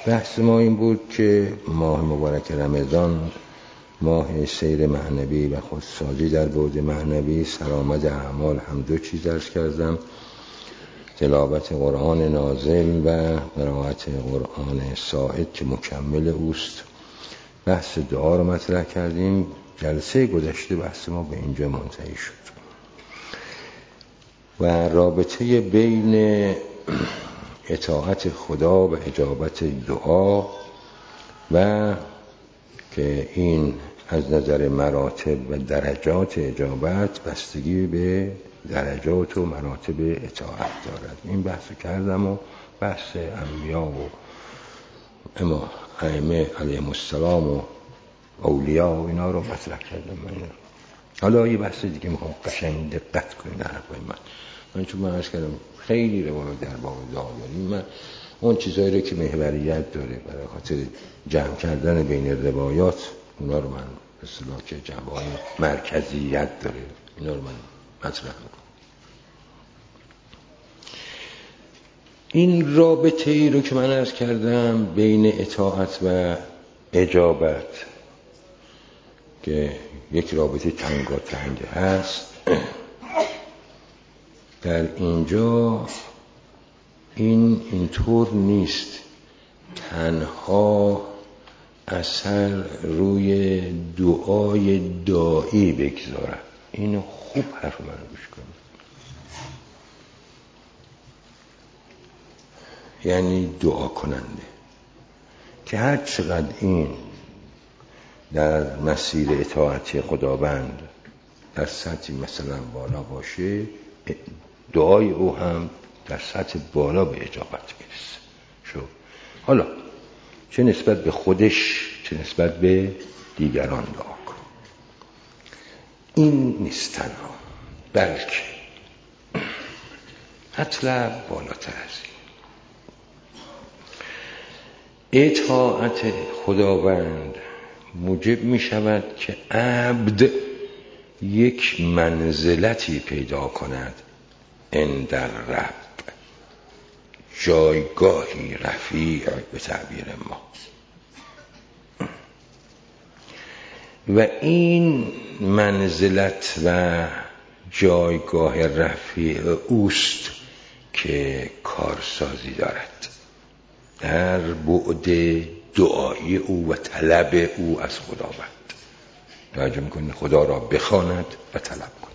بحث ما این بود که ماه مبارک رمضان ماه سیر معنوی و خودسازی در بعد معنوی، سرآمد اعمال هم دو چیز عرض کردم: تلاوت قرآن نازل و قرائت قرآن ساعد که مکمل اوست. بحث دعا رو مطرح کردیم. جلسه گذشته بحث ما به اینجا منتهی شد و رابطه بین اطاعت خدا و اجابت دعا و که این از نظر مراتب و درجات اجابت بستگی به درجات و مراتب اطاعت دارد. این بحث کردم و بحث انبیا و ائمه علیهم السلام و اولیاء و اینا رو مطرح کردم. حالا یه بحث دیگه میخوام قشنگ دقت کنید در حرفای من چون من عرض کردم خیلی روایت در باب دعا داریم. من اون چیزایی رو که محوریت داره برای خاطر جمع کردن بین روایات، اونا رو من به اصطلاح که جنبه‌های مرکزیت داره، اینا رو من مطرح میکنم. این رابطه ای رو که من عرض کردم بین اطاعت و اجابت که یک رابطه تنگاتنگ هست، در اینجا اینطور نیست تنها اثر روی دعای داعی بگذارد. اینو خوب حرف من رو گوش کنید. یعنی دعا کننده که هر چقدر این در مسیر اطاعتی خداوند در سطح مثلا بالا باشه، دعای او هم در سطح بالا به اجابت میرسه. شو حالا چه نسبت به خودش چه نسبت به دیگران دعا کن. این نیست تنها، بلکه مطلب بالاتر از این. اطاعت خداوند موجب می شود که عبد یک منزلتی پیدا کند عند الرب، جایگاهی رفیع به تعبیر ما، و این منزلت و جایگاه رفیع اوست که کارسازی دارد در بعد دعای او و طلب او از خداوند. توجه میکنید؟ خدا را بخواند و طلب کند.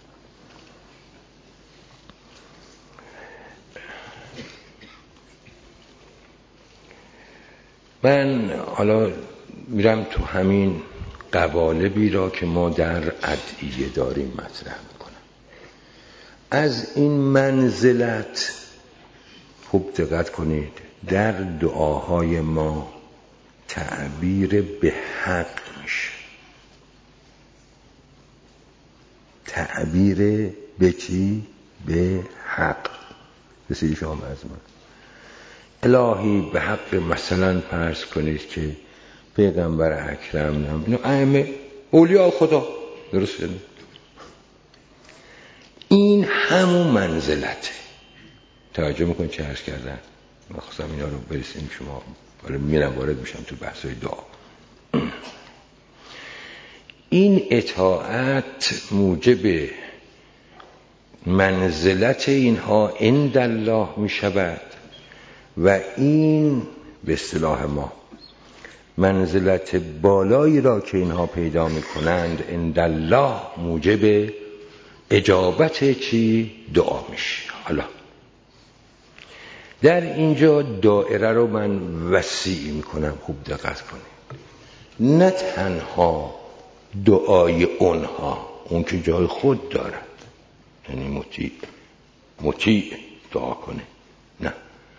من حالا میرم تو همین قوالبی را که ما در ادعیه داریم مطرح میکنم. از این منزلت خوب دقت کنید، در دعاهای ما تعبیر به حق میشه. تعبیر به چی؟ به حق. رسیدی شما از من الهی به حق مثلا فرض کنید که پیغمبر اکرم اینو ائمه اولیاء خدا، درست شد؟ این همون منزلته. توجه میکنید چه عرض کردن؟ من خواستم اینا رو برسیم شما، ولی میرم وارد میشم تو بحثای دعا. این اطاعت موجب منزلت اینها عند الله میشود و این به اصطلاح ما منزلت بالایی را که اینها پیدا میکنند عند الله موجب اجابت چی؟ دعا میشه. حالا در اینجا دایره رو من وسیع میکنم، خوب دقت کنید. نه تنها دعای اونها، اون که جای خود دارد، یعنی مطیع دعا کنه، نه،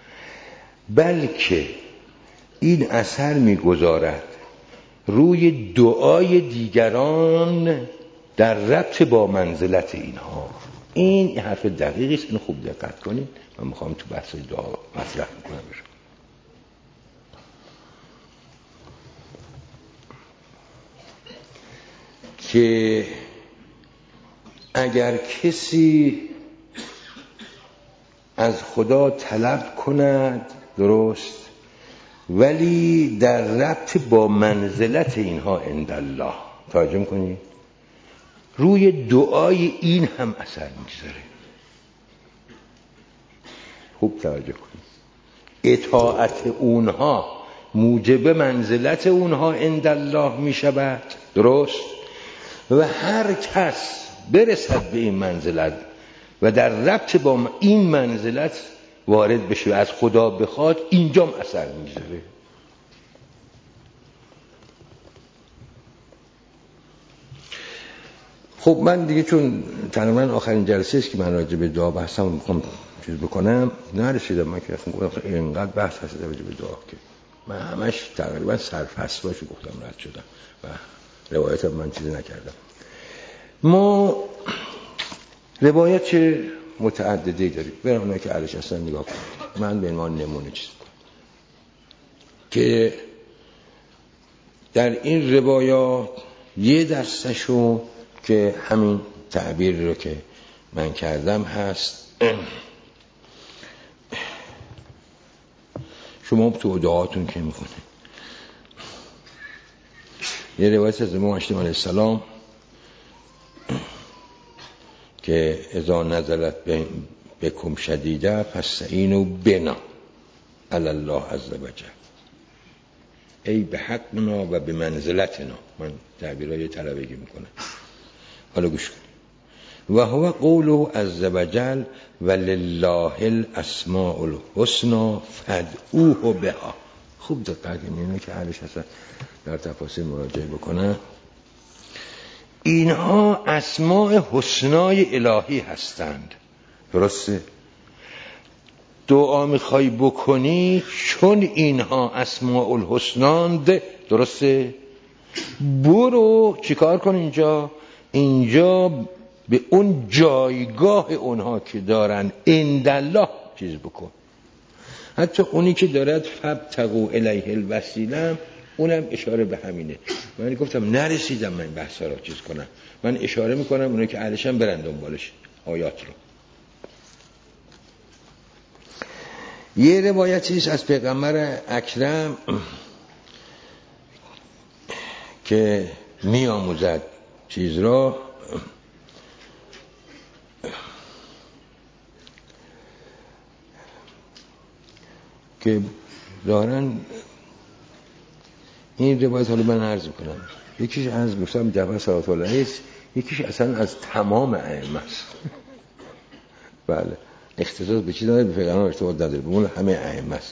بلکه این اثر میگذارد روی دعای دیگران در ربط با منزلت اینها. این حرف دقیقی است، اینو خوب دقت کنید. من میخوام تو بحث دعا مطرح میکنم که اگر کسی از خدا طلب کند، درست، ولی در ربط با منزلت اینها عند الله. توجه می‌کنی؟ روی دعای این هم اثر می‌گذاره. خوب توجه کنید. اطاعت اونها موجب منزلت اونها عند الله می‌شود، درست؟ و هر کس برسد به این منزلت و در ربط با این منزلت وارد بشه از خدا بخواد، اینجام اثر می‌ذاره. خب من دیگه چون تقریبا آخرین جلسه است که من راجع به دعا بحثم می‌خوام چیز بکنم، نرسیدم. من که اصلا گفتم اینقدر بحث هست راجع به دعا که من همش تقریبا سرفصلاشو گفتم، رد شدم و روایت من چیزی نکردم. ما روایت چه متعددی داریم، برای اونایی که عرش هستن نگاه کنید. من به عنوان نمونه چیز کنم که در این روایات یه دستشو که همین تعبیر رو که من کردم هست. شما تو دعاتون که میکنه یه روایت از امام اشتم علیه السلام که اذا نزلت بکم شدیده فاستعینوا بنا علی الله عز وجل، ای به حقنا و به منزلتنا. من تعبیرهای طلبگی میکنم، حالا گوش کن. و هو قوله عز وجل ولله الاسماء الحسنى فادعوه بها. خوب دقت کنید که اهلش هستن در تفاسیر مراجعه بکنن. اینها اسماء حسنای الهی هستند، درسته؟ دعا میخوای بکنی چون اینها اسماء الحسناند، درسته؟ برو چیکار کن اینجا به اون جایگاه اونها که دارن عند الله چیز بکن. حتی اونی که دارد فابتغوا الیه الوسیله، اونم اشاره به همینه. من گفتم نرسیدم من بحثا رو چیز کنم، من اشاره میکنم اونایی که اهلشن برن دنبالش آیات رو. یه روایتی است از پیغمبر اکرم که میآموزد چیز را که دارن این روایت. حالا من عرض میکنم یکیش از گفتم جعفر صلوات الله علیه، یکیش اصلا از تمام ائمه است. بله، اختصاص به چیز نداره، به پیغمبر ارتباط نداره، به اون همه ائمه است.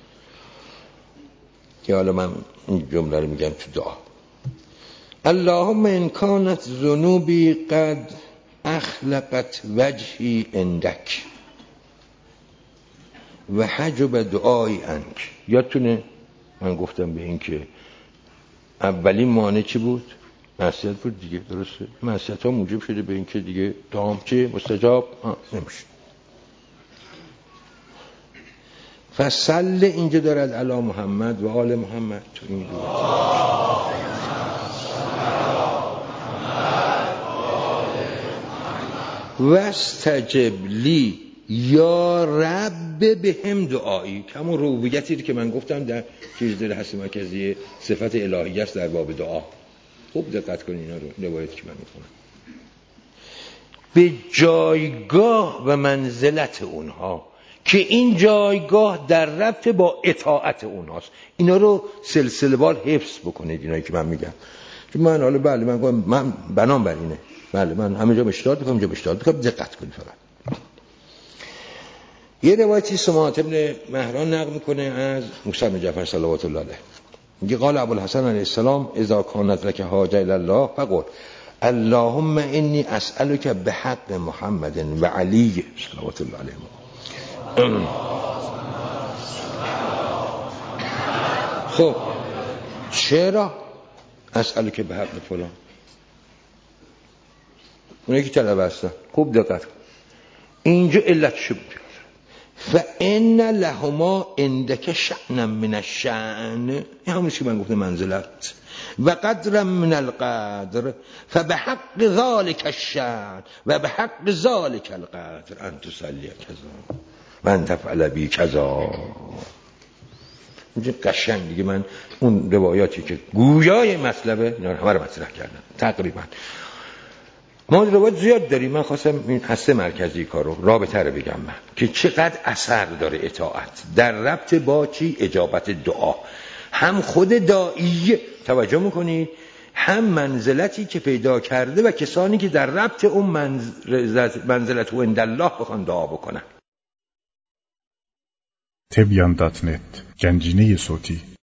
که حالا من این جمله رو میگم تو دعا: اللهم ان كانت ذنوبی قد اخلقت وجهی عندك و حجب دعای عنک. یادتونه من گفتم به این که اولین مانع چی بود؟ معصیت بود دیگه، درسته؟ معصیت ها موجب شده به این که دیگه دعام چه مستجاب نمیشه. فصل اینجا دارد علی محمد و آل محمد تو این واستجب لی یا رب بهم دعایی. همون ربوبیتی که من گفتم در چیز دل هستی مرکزی صفت الهی است در باب دعا. خوب دقت کنین اینا رو، روایتی که من میخونم به جایگاه و منزلت اونها که این جایگاه در ربط با اطاعت اونهاست. اینا رو سلسله وار حفظ بکنید اینایی که من میگم. چون من حالا بله من بنام بر اینه، بله من همه جا اشتراط میکنم، اینجا اشتراط میکنم، دقت کنید. فقط یه روایتی سماعت ابن مهران نقل میکنه از موسی بن جعفر صلوات الله علیه، میگه قال ابوالحسن علیه السلام اذا كانت لك حاجه الی الله فقل اللهم انی اسالک بحق محمد و علی صلوات الله علیه. خب چرا اسالک بحق فلان؟ اونایی که طلب هستن خوب دقت کن اینجا علت شو بگیر. فان لهما عندك شأنا من الشأن، این همونیست که من گفتم منزلت، و قدر من القدر، فبحق ذلك الشأن و بحق ذلك القدر ان تصلي كذا و ان تفعل بی كذا. اینجا قشنگ دیگه من اون روایاتی که گویای مطلبه اینا رو همه رو مطرح کردم تقریبا. ما روایت زیاد داریم، من خواستم این هسته مرکزی کارو رابطه رو بگم من که چقدر اثر داره اطاعت در ربط با چی؟ اجابت دعا. هم خود داعی توجه میکنید، هم منزلتی که پیدا کرده و کسانی که در ربط اون منزلت و عندالله بخوان دعا بکنن. تبیان.net گنجینه صوتی